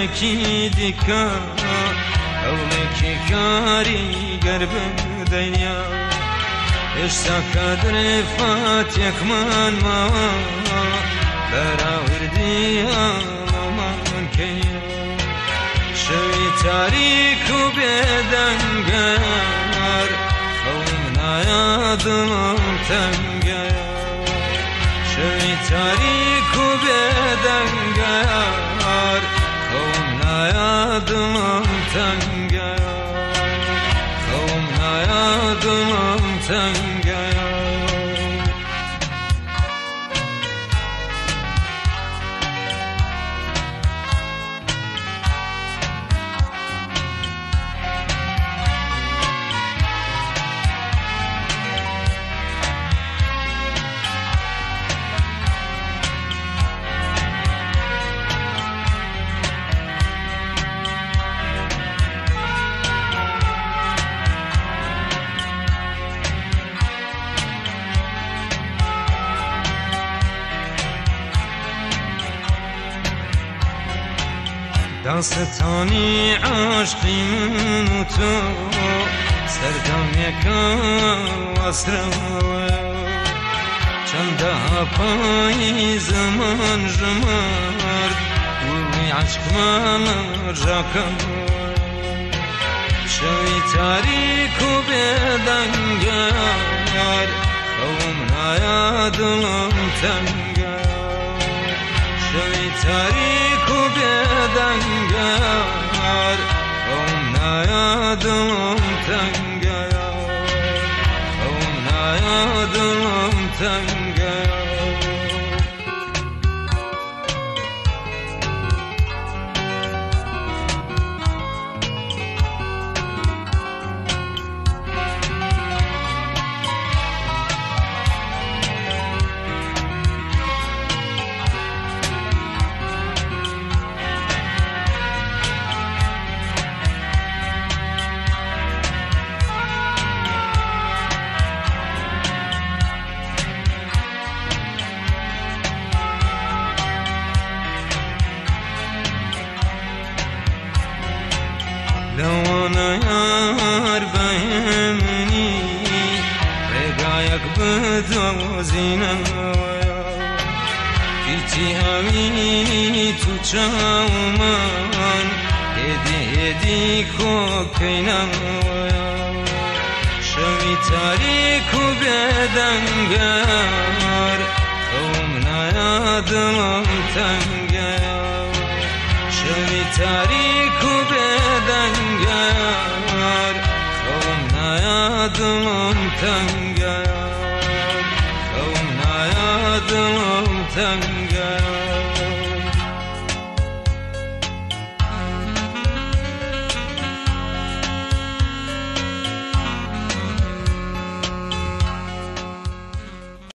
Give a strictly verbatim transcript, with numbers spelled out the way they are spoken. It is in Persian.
هەولێکی دیکە هەولێکی کاریگەر بدەینیا هێشتا کادرێ فاتێکمان ماوە بەراوردی ئاڵەمان کەیە شەوی تاریک و بێدەنگەر خەوم نایە دڵم تەنگەیە شەوی تاریک و بێدەنگەر خەوم نایە دڵم تەنگەیە خەوم نایە دڵم تەنگەیە داستانی عاشقی من و تو سەردەمێکە وەسرەوە چەندەها پای زەمان ژمارد گوڵی عەشقمان ڕژاکەوە شەوی تاریک و بێدەنگەر خەوم نایە دڵم تەنگەیە شەوی تاریک و بێدەنگەر خەوم نایە دڵم تەنگەیە خەوم نایە دڵم تەنگەیە لەوانە یار بەهێمنی ڕێگایەک بدۆزینەوەیە پیتی ئەوینی تو چاومان هێدی هێدی کۆکەینەوەیە شەوی تاریک و بێدەنگەر خەوم نایە دڵم تەنگەیە شەوی تاریک و بێدەنگەر خەوم نایە دڵم تەنگەیە خەوم نایە دڵم تەنگەیە